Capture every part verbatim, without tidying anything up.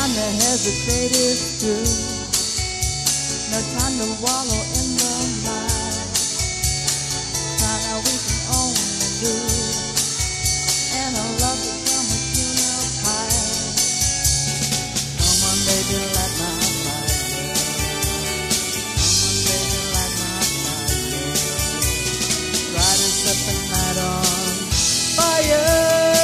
time to hesitate is through. No time to wallow in the mire. Time that we can only lose, and our love become a funeral pyre. Come on, baby, light my fire. Come on, baby, light my fire. Try to set the night on fire.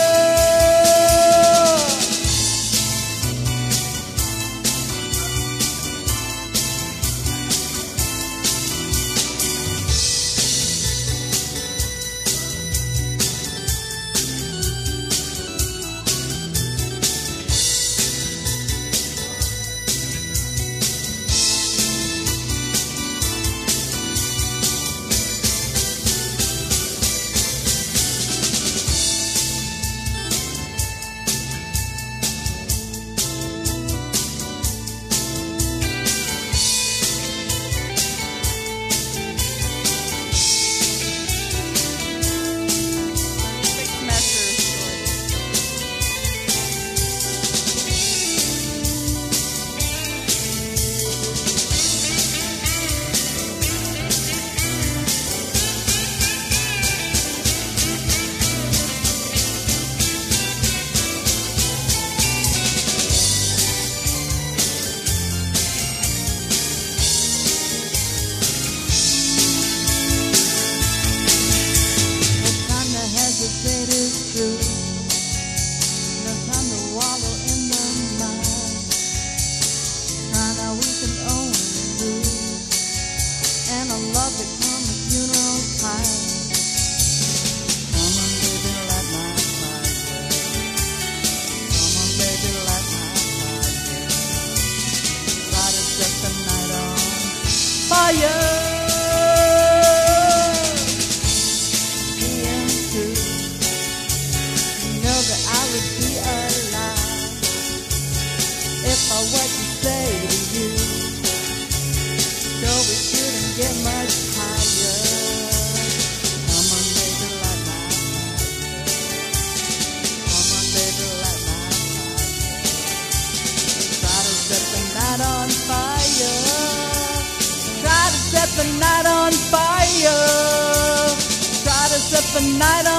No time to wallow in the mire. Time that we can only lose, and our love become a funeral pyre. Come on, baby, light my fire. Come on, baby, light my fire. Try to set the night on fire. If I were to say to you, so we shouldn't get much higher. Come on, baby, light my fire. Come on, baby, light my fire. Try to set the night on fire. Try to set the night on fire. Try to set the night on